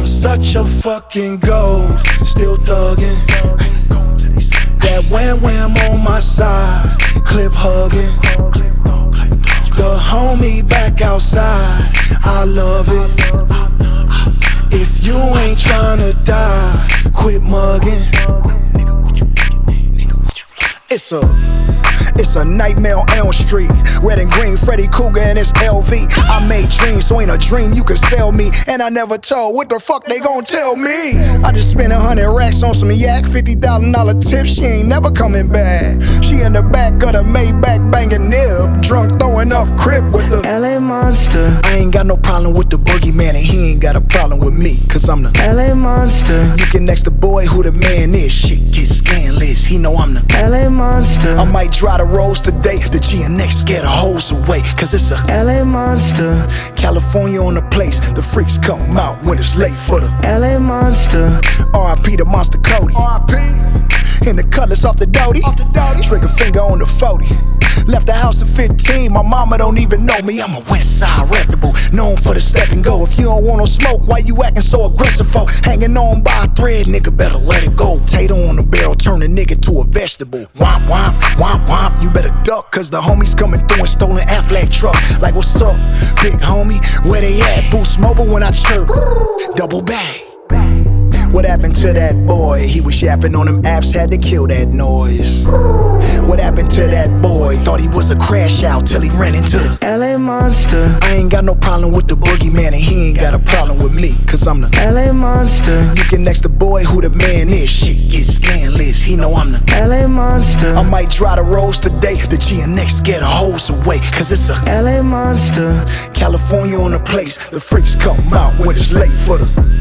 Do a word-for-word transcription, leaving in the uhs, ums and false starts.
such a fucking gold, still thuggin'. That wham wham on my side, clip hugging. The homie back outside, I love it. If you ain't tryna die, quit mugging. It's a It's a nightmare on Elm Street. Red and green, Freddy Krueger and his L V. I made dreams, so ain't a dream you can sell me. And I never told, what the fuck they gon' tell me? I just spent a hundred racks on some yak, fifty thousand dollar tip, she ain't never coming back. She in the back of the Maybach banging nib, drunk throwing up crip with the L A Monster. I ain't got no problem with the boogeyman, and he ain't got a problem with me, cause I'm the L A Monster. You can ask the boy who the man is, shit get scandalous, he know I'm the L A Monster. I might try to rolls today, the G N X scare the hoes away, cause it's a L A Monster. California on the place, the freaks come out when it's late for the L A Monster. R I P to Monster Cody, R I P in the cutlass off the Doty, trigger finger on the forty. Left the house at fifteen, my mama don't even know me. I'm a west side reputable, known for the step and go. If you don't want no smoke, why you acting so aggressive for? Hanging on by a thread, nigga, better let it go. Tato on the barrel, turn a nigga to a vegetable. Womp, womp, womp, womp, you better duck, cause the homies coming through and stolen Aflac truck. Like, what's up, big homie? Where they at? Boost Mobile when I chirp. Double bag. What happened to that boy? He was yapping on them apps, had to kill that noise. What happened to that boy? Thought he was a crash out till he ran into the L A Monster. I ain't got no problem with the boogeyman, and he ain't got a problem with me, cause I'm the L A Monster. You can ask the boy who the man is, shit get scandalous, he know I'm the L A Monster. I might try to rolls today, the G N X scare the hoes away, cause it's a L A Monster. California on the place, the freaks come out when it's late for the